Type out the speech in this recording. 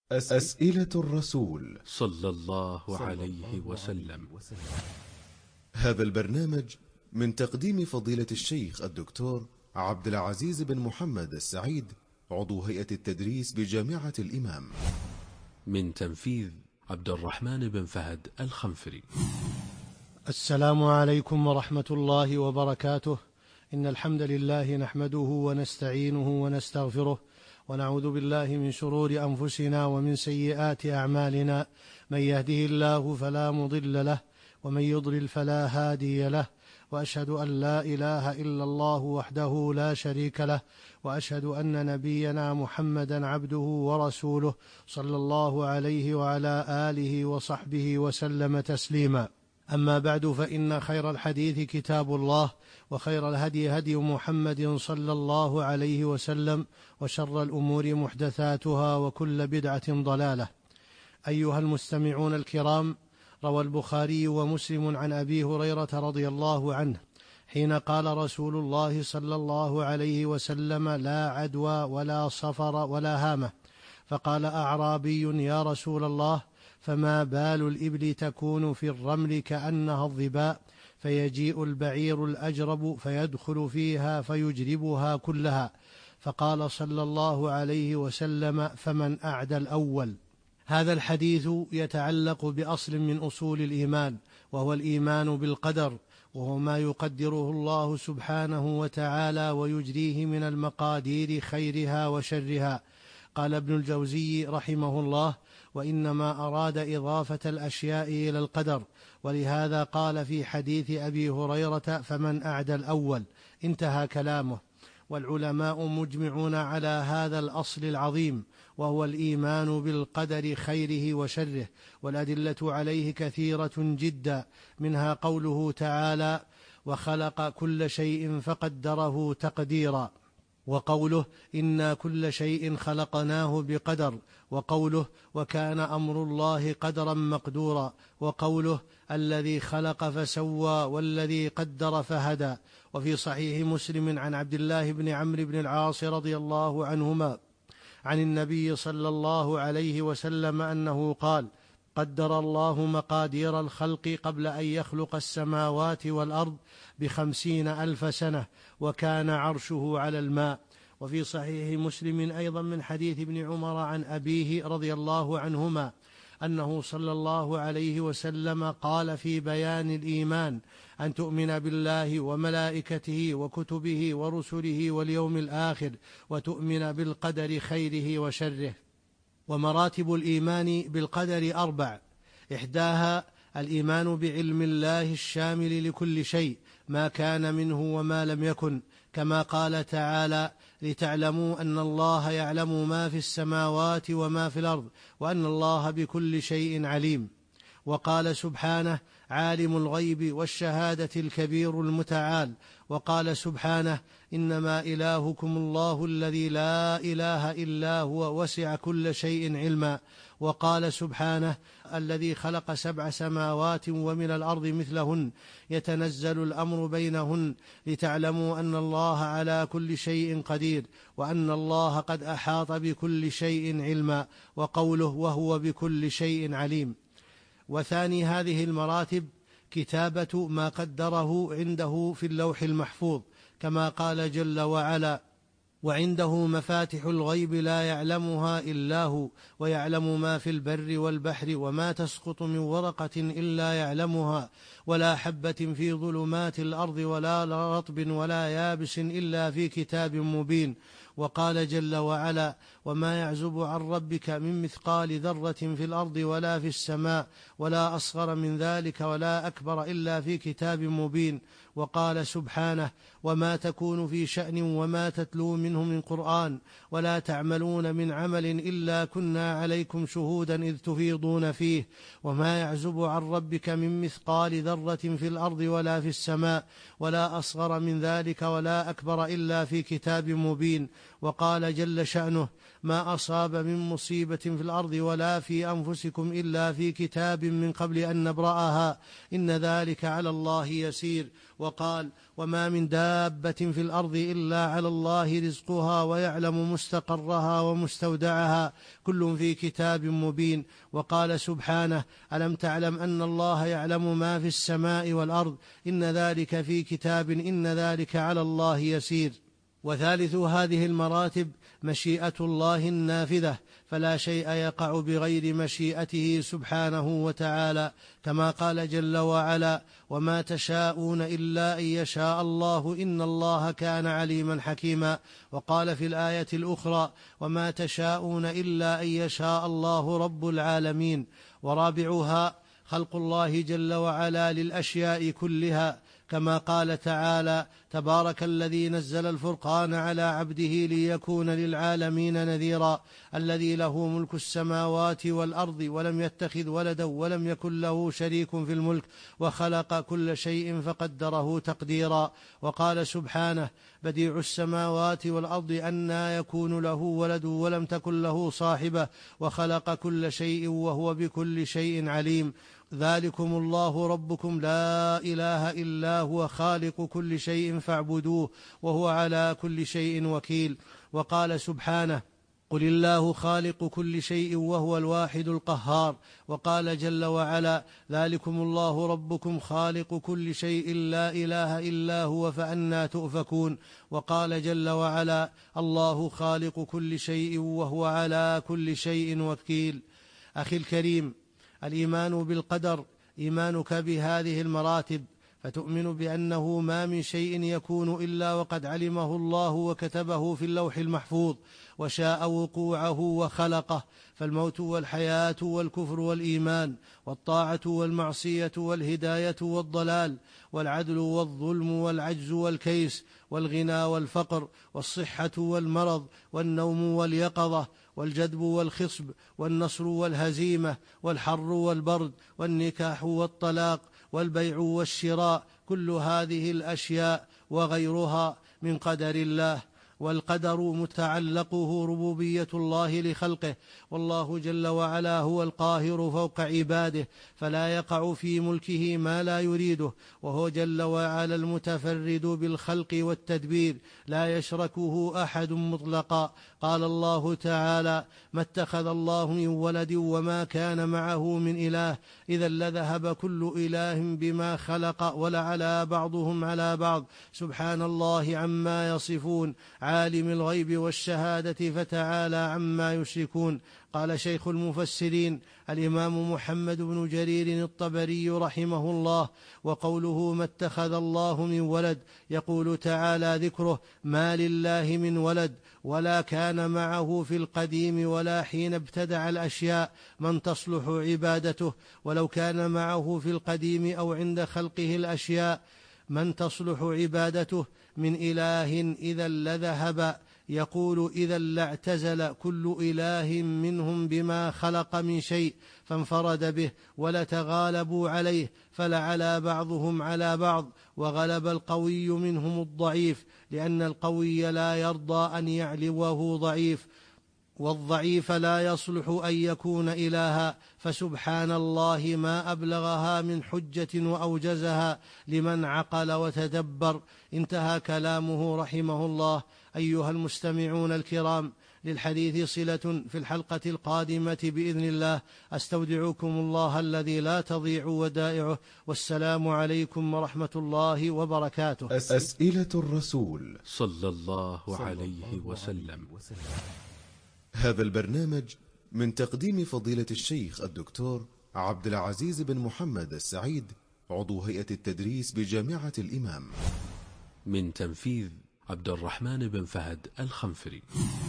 أسئلة الرسول صلى الله عليه وسلم. هذا البرنامج من تقديم فضيلة الشيخ الدكتور عبد العزيز بن محمد السعيد، عضو هيئة التدريس بجامعة الإمام. من تنفيذ عبد الرحمن بن فهد الخنفري. السلام عليكم ورحمة الله وبركاته. إن الحمد لله نحمده ونستعينه ونستغفره، ونعوذ بالله من شرور أنفسنا ومن سيئات أعمالنا. من يهده الله فلا مضل له، ومن يضلل فلا هادي له، وأشهد أن لا إله إلا الله وحده لا شريك له، وأشهد أن نبينا محمدا عبده ورسوله صلى الله عليه وعلى آله وصحبه وسلم تسليما. أما بعد، فإن خير الحديث كتاب الله، وخير الهدي هدي محمد صلى الله عليه وسلم، وشر الأمور محدثاتها، وكل بدعة ضلالة. أيها المستمعون الكرام، روى البخاري ومسلم عن أبي هريرة رضي الله عنه حين قال رسول الله صلى الله عليه وسلم: لا عدوى ولا صفر ولا هامة. فقال أعرابي: يا رسول الله، فما بال الإبل تكون في الرمل كأنها الظباء، فيجيء البعير الأجرب فيدخل فيها فيجربها كلها. فقال صلى الله عليه وسلم: فمن أعدى الأول. هذا الحديث يتعلق بأصل من أصول الإيمان، وهو الإيمان بالقدر، وهو ما يقدره الله سبحانه وتعالى ويجريه من المقادير خيرها وشرها. قال ابن الجوزي رحمه الله: وإنما أراد إضافة الأشياء إلى القدر، ولهذا قال في حديث أبي هريرة: فمن أعدى الأول. انتهى كلامه. والعلماء مجمعون على هذا الأصل العظيم، وهو الإيمان بالقدر خيره وشره، والأدلة عليه كثيرة جدا، منها قوله تعالى: وخلق كل شيء فقدره تقديرا، وقوله: إنا كل شيء خلقناه بقدر، وقوله: وكان أمر الله قدرا مقدورا، وقوله: الذي خلق فسوى والذي قدر فهدى. وفي صحيح مسلم عن عبد الله بن عمرو بن العاص رضي الله عنهما عن النبي صلى الله عليه وسلم أنه قال: قدر الله مقادير الخلق قبل أن يخلق السماوات والأرض 50,000 سنة، وكان عرشه على الماء. وفي صحيح مسلم أيضا من حديث ابن عمر عن أبيه رضي الله عنهما أنه صلى الله عليه وسلم قال في بيان الإيمان: أن تؤمن بالله وملائكته وكتبه ورسله واليوم الآخر، وتؤمن بالقدر خيره وشره. ومراتب الإيمان بالقدر 4: إحداها الإيمان بعلم الله الشامل لكل شيء، ما كان منه وما لم يكن، كما قال تعالى: لتعلموا أن الله يعلم ما في السماوات وما في الأرض، وأن الله بكل شيء عليم. وقال سبحانه: عالم الغيب والشهادة الكبير المتعال. وقال سبحانه: إنما إلهكم الله الذي لا إله إلا هو وسع كل شيء علما. وقال سبحانه: الذي خلق 7 سماوات ومن الأرض مثلهن يتنزل الأمر بينهن لتعلموا أن الله على كل شيء قدير، وأن الله قد أحاط بكل شيء علما. وقوله: وهو بكل شيء عليم. وثاني هذه المراتب كتابة ما قدره عنده في اللوح المحفوظ، كما قال جل وعلا: وعنده مفاتح الغيب لا يعلمها إلا هو، ويعلم ما في البر والبحر، وما تسقط من ورقة إلا يعلمها، ولا حبة في ظلمات الأرض ولا رطب ولا يابس إلا في كتاب مبين. وقال جل وعلا: وما يعزب عن ربك من مثقال ذرة في الأرض ولا في السماء، ولا أصغر من ذلك ولا أكبر إلا في كتاب مبين. وقال سبحانه: وما تكون في شأن وما تتلو منه من قرآن ولا تعملون من عمل إلا كنا عليكم شهودا إذ تفيضون فيه. وما يعزب عن ربك من مثقال ذرة في الأرض ولا في السماء، ولا أصغر من ذلك ولا أكبر إلا في كتاب مبين. وقال جل شأنه: ما أصاب من مصيبة في الأرض ولا في أنفسكم إلا في كتاب من قبل أن نبرأها، إن ذلك على الله يسير. وقال: وما من دابة في الأرض إلا على الله رزقها ويعلم مستقرها ومستودعها كل في كتاب مبين. وقال سبحانه: ألم تعلم أن الله يعلم ما في السماء والأرض إن ذلك في كتاب إن ذلك على الله يسير. وثالث هذه المراتب مشيئة الله النافذة، فلا شيء يقع بغير مشيئته سبحانه وتعالى، كما قال جل وعلا: وما تشاءون إلا أن يشاء الله إن الله كان عليما حكيما. وقال في الآية الأخرى: وما تشاءون إلا أن يشاء الله رب العالمين. ورابعها خلق الله جل وعلا للأشياء كلها، كما قال تعالى: تبارك الذي نزل الفرقان على عبده ليكون للعالمين نذيرا، الذي له ملك السماوات والأرض ولم يتخذ ولدا ولم يكن له شريك في الملك وخلق كل شيء فقدره تقديرا. وقال سبحانه: بديع السماوات والأرض أنى يكون له ولد ولم تكن له صاحبة وخلق كل شيء وهو بكل شيء عليم. ذلكم الله ربكم لا إله إلا هو خالق كل شيء فاعبدوه وهو على كل شيء وكيل. وقال سبحانه: قل الله خالق كل شيء وهو الواحد القهار. وقال جل وعلا: ذلكم الله ربكم خالق كل شيء لا إله إلا هو فأنى تؤفكون. وقال جل وعلا: الله خالق كل شيء وهو على كل شيء وكيل. أخي الكريم، الإيمان بالقدر إيمانك بهذه المراتب، فتؤمن بأنه ما من شيء يكون إلا وقد علمه الله وكتبه في اللوح المحفوظ وشاء وقوعه وخلقه، فالموت والحياة والكفر والإيمان والطاعة والمعصية والهداية والضلال والعدل والظلم والعجز والكيس والغنى والفقر والصحة والمرض والنوم واليقظة والجدب والخصب والنصر والهزيمة والحر والبرد والنكاح والطلاق والبيع والشراء، كل هذه الأشياء وغيرها من قدر الله. والقدر متعلقه ربوبية الله لخلقه، والله جل وعلا هو القاهر فوق عباده، فلا يقع في ملكه ما لا يريده، وهو جل وعلا المتفرد بالخلق والتدبير، لا يشركه أحد مطلقا. قال الله تعالى: ما اتخذ الله من ولد وما كان معه من إله إذا لذهب كل إله بما خلق ولعلى بعضهم على بعض سبحان الله عما يصفون عالم الغيب والشهادة فتعالى عما يشركون. قال شيخ المفسرين الإمام محمد بن جرير الطبري رحمه الله: وقوله ما اتخذ الله من ولد يقول تعالى ذكره: ما لله من ولد ولا كان معه في القديم ولا حين ابتدع الأشياء من تصلح عبادته، ولو كان معه في القديم أو عند خلقه الأشياء من تصلح عبادته من إله إذا لذهب. يقول: إذا لاعتزل كل إله منهم بما خلق من شيء فانفرد به ولتغالبوا عليه، فلعلى بعضهم على بعض، وغلب القوي منهم الضعيف، لأن القوي لا يرضى أن يعلوه ضعيف، والضعيف لا يصلح أن يكون إلها، فسبحان الله ما أبلغها من حجة وأوجزها لمن عقل وتدبر. انتهى كلامه رحمه الله. أيها المستمعون الكرام، للحديث صلة في الحلقة القادمة بإذن الله. أستودعكم الله الذي لا تضيع ودائعه، والسلام عليكم ورحمة الله وبركاته. أسئلة الرسول صلى الله عليه وسلم. هذا البرنامج من تقديم فضيلة الشيخ الدكتور عبد العزيز بن محمد السعيد، عضو هيئة التدريس بجامعة الإمام. من تنفيذ عبد الرحمن بن فهد الخنفري.